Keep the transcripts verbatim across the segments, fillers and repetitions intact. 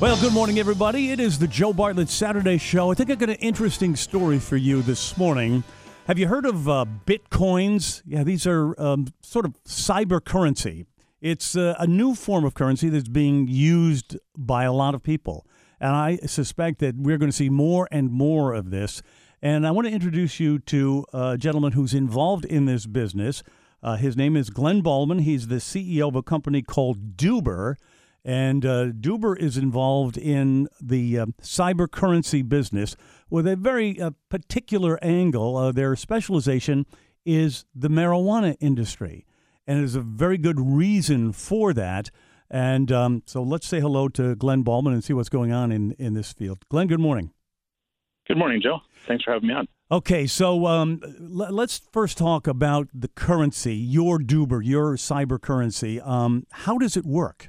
Well, good morning, everybody. It is the Joe Bartlett Saturday Show. I think I got an interesting story for you this morning. Have you heard of uh, Bitcoins? Yeah, these are um, sort of cyber currency. It's uh, a new form of currency that's being used by a lot of people. And I suspect that we're going to see more and more of this. And I want to introduce you to a gentleman who's involved in this business. Uh, his name is Glenn Baldwin. He's the C E O of a company called Duber. And uh, Duber is involved in the uh, cyber currency business with a very uh, particular angle. Uh, their specialization is the marijuana industry. And there's a very good reason for that. And um, so let's say hello to Glenn Baldwin and see what's going on in, in this field. Glenn, good morning. Good morning, Joe. Thanks for having me on. Okay, so um, l- let's first talk about the currency, your Duber, your cyber currency. Um, how does it work?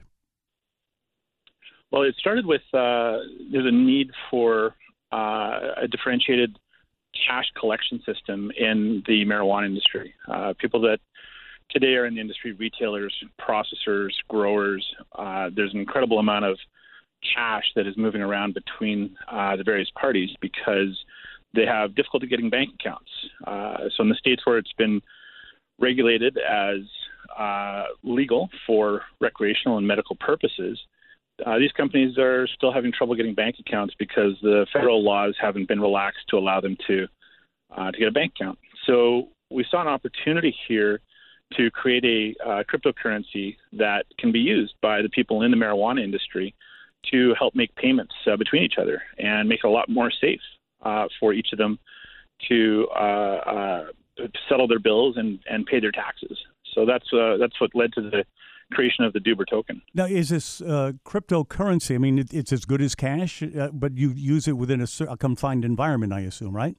Well, it started with uh, there's a need for uh, a differentiated cash collection system in the marijuana industry. Uh, people that today are in the industry, retailers, processors, growers, uh, there's an incredible amount of cash that is moving around between uh, the various parties because they have difficulty getting bank accounts. Uh, so in the states where it's been regulated as uh, legal for recreational and medical purposes, Uh, these companies are still having trouble getting bank accounts because the federal laws haven't been relaxed to allow them to uh, to get a bank account. So we saw an opportunity here to create a uh, cryptocurrency that can be used by the people in the marijuana industry to help make payments uh, between each other and make it a lot more safe uh, for each of them to uh, uh, settle their bills and, and pay their taxes. So that's uh, that's what led to the creation of the Duber token. Now, is this uh, cryptocurrency? I mean, it, it's as good as cash, uh, but you use it within a, a confined environment, I assume, right?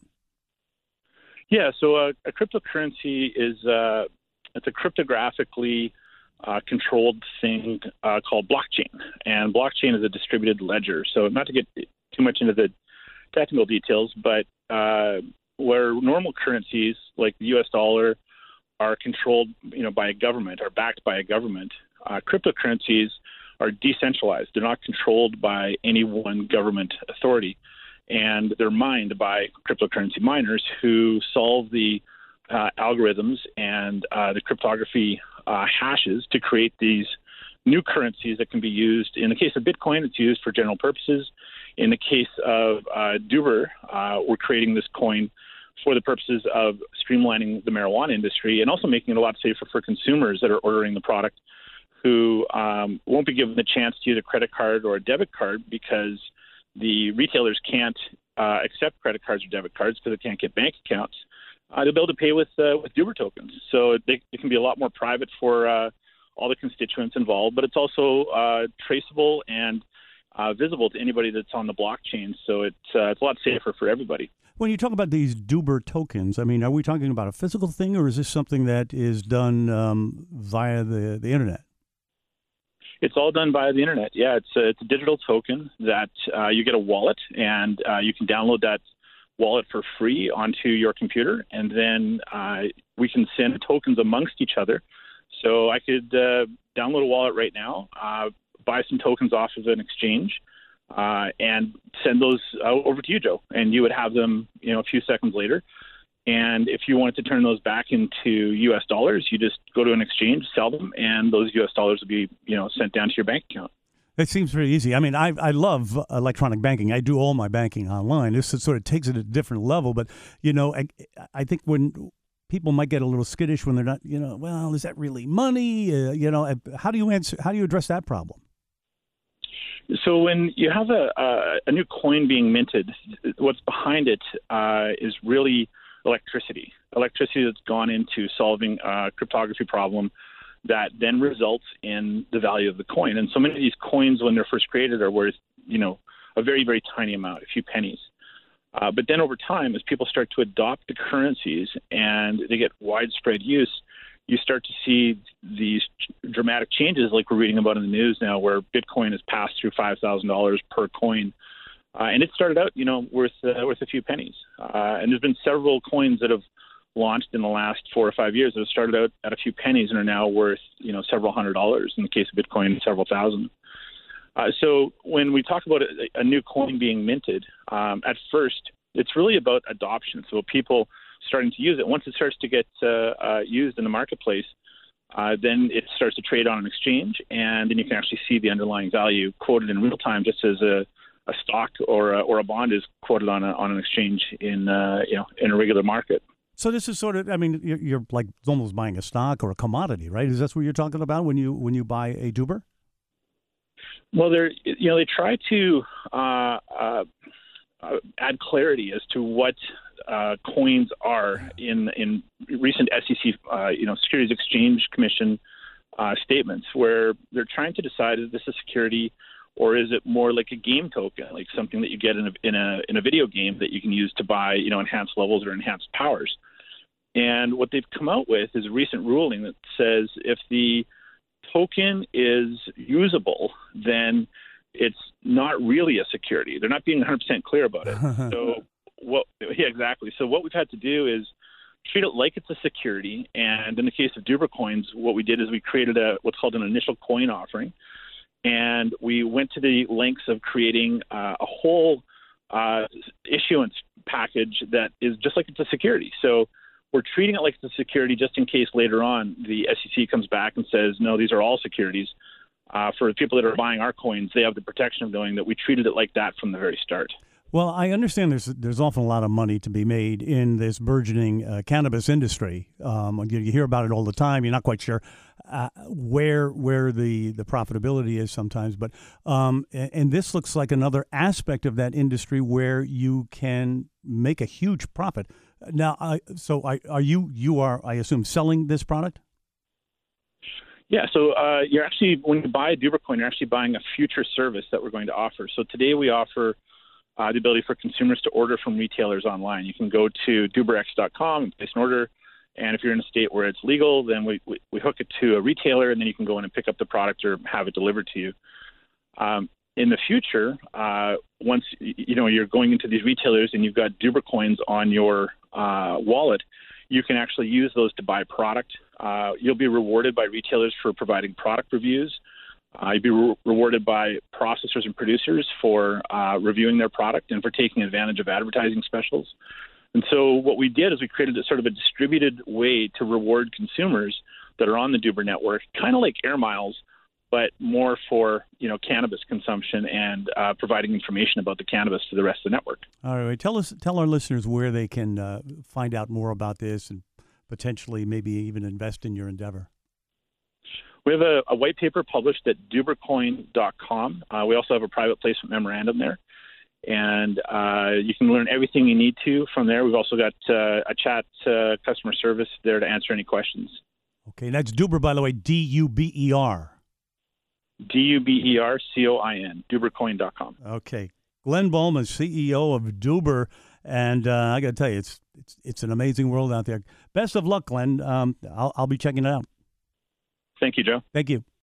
Yeah. So uh, a cryptocurrency is uh, it's a cryptographically uh, controlled thing uh, called blockchain, and blockchain is a distributed ledger. So not to get too much into the technical details, but uh, where normal currencies like the U S dollar are controlled, you know, by a government, are backed by a government. Uh, cryptocurrencies are decentralized. They're not controlled by any one government authority, and they're mined by cryptocurrency miners who solve the uh, algorithms and uh, the cryptography uh, hashes to create these new currencies that can be used. In the case of Bitcoin, it's used for general purposes. In the case of uh, Duber, uh, we're creating this coin for the purposes of streamlining the marijuana industry and also making it a lot safer for consumers that are ordering the product who um, won't be given the chance to use a credit card or a debit card because the retailers can't uh, accept credit cards or debit cards because they can't get bank accounts. Uh, they'll be able to pay with uh, with Duber tokens. So they, it can be a lot more private for uh, all the constituents involved, but it's also uh, traceable and uh, visible to anybody that's on the blockchain. So it's, uh, it's a lot safer for everybody. When you talk about these Duber tokens, I mean, are we talking about a physical thing, or is this something that is done um, via the, the internet? It's all done via the internet. Yeah, it's a, it's a digital token that uh, you get a wallet, and uh, you can download that wallet for free onto your computer, and then uh, we can send tokens amongst each other. So I could uh, download a wallet right now, uh, buy some tokens off of an exchange, Uh, and send those uh, over to you, Joe, and you would have them, you know, a few seconds later. And if you wanted to turn those back into U S dollars, you just go to an exchange, sell them, and those U S dollars would be, you know, sent down to your bank account. It seems very easy. I mean, I I love electronic banking. I do all my banking online. This sort of takes it to a different level. But, you know, I, I think when people might get a little skittish when they're not, you know, well, is that really money? Uh, you know, how do you answer? How do you address that problem? So when you have a, a, a new coin being minted, what's behind it uh, is really electricity, electricity that's gone into solving a cryptography problem that then results in the value of the coin. And so many of these coins, when they're first created, are worth, you know, a very, very tiny amount, a few pennies. Uh, but then over time, as people start to adopt the currencies and they get widespread use, you start to see these dramatic changes like we're reading about in the news now, where Bitcoin has passed through five thousand dollars per coin. Uh, and it started out, you know, worth uh, worth a few pennies. Uh, and there's been several coins that have launched in the last four or five years that have started out at a few pennies and are now worth, you know, several hundred dollars. In the case of Bitcoin, several thousand. Uh, so when we talk about a, a new coin being minted, um, at first it's really about adoption. So people starting to use it. Once it starts to get uh, uh, used in the marketplace, uh, then it starts to trade on an exchange, and then you can actually see the underlying value quoted in real time, just as a, a stock or a, or a bond is quoted on a, on an exchange in uh, you know in a regular market. So this is sort of, I mean, you're, you're like almost buying a stock or a commodity, right? Is that what you're talking about when you when you buy a Duber? Well, they're you know they try to uh, uh, add clarity as to what uh, coins are in in recent S E C uh, you know Securities Exchange Commission uh, statements, where they're trying to decide, is this a security or is it more like a game token, like something that you get in a in a in a video game that you can use to buy you know enhanced levels or enhanced powers. And what they've come out with is a recent ruling that says if the token is usable, then it's not really a security. They're not being one hundred percent clear about it. So what? Yeah, exactly. So what we've had to do is treat it like it's a security. And in the case of Duber coins, what we did is we created a what's called an initial coin offering, and we went to the lengths of creating uh, a whole uh, issuance package that is just like it's a security. So we're treating it like it's a security just in case later on the S E C comes back and says, no, these are all securities. Uh, for the people that are buying our coins, they have the protection of knowing that we treated it like that from the very start. Well, I understand there's there's often a lot of money to be made in this burgeoning uh, cannabis industry. Um, you, you hear about it all the time. You're not quite sure uh, where where the, the profitability is sometimes. But um, and, and this looks like another aspect of that industry where you can make a huge profit. Now, I, so I, are you you are I assume selling this product? Yeah, so uh, you're actually, when you buy a Duber coin, you're actually buying a future service that we're going to offer. So today we offer uh, the ability for consumers to order from retailers online. You can go to duber x dot com and place an order, and if you're in a state where it's legal, then we, we, we hook it to a retailer, and then you can go in and pick up the product or have it delivered to you. Um, in the future, uh, once you know you're going into these retailers and you've got Duber coins on your uh, wallet, you can actually use those to buy product. Uh, you'll be rewarded by retailers for providing product reviews. Uh, you'll be re- rewarded by processors and producers for uh, reviewing their product and for taking advantage of advertising specials. And so what we did is we created a sort of a distributed way to reward consumers that are on the Duber network, kind of like Air Miles, but more for you know cannabis consumption and uh, providing information about the cannabis to the rest of the network. All right, tell us, tell our listeners where they can uh, find out more about this and potentially maybe even invest in your endeavor. We have a, a white paper published at duber coin dot com. Uh, we also have a private placement memorandum there, and uh, you can learn everything you need to from there. We've also got uh, a chat uh, customer service there to answer any questions. Okay, that's Duber, by the way, D U B E R. D U B E R C O I N, duber coin dot com. Okay. Glenn Bowman, C E O of Duber, and uh, I got to tell you, it's it's it's an amazing world out there. Best of luck, Glenn. Um, I'll I'll be checking it out. Thank you, Joe. Thank you.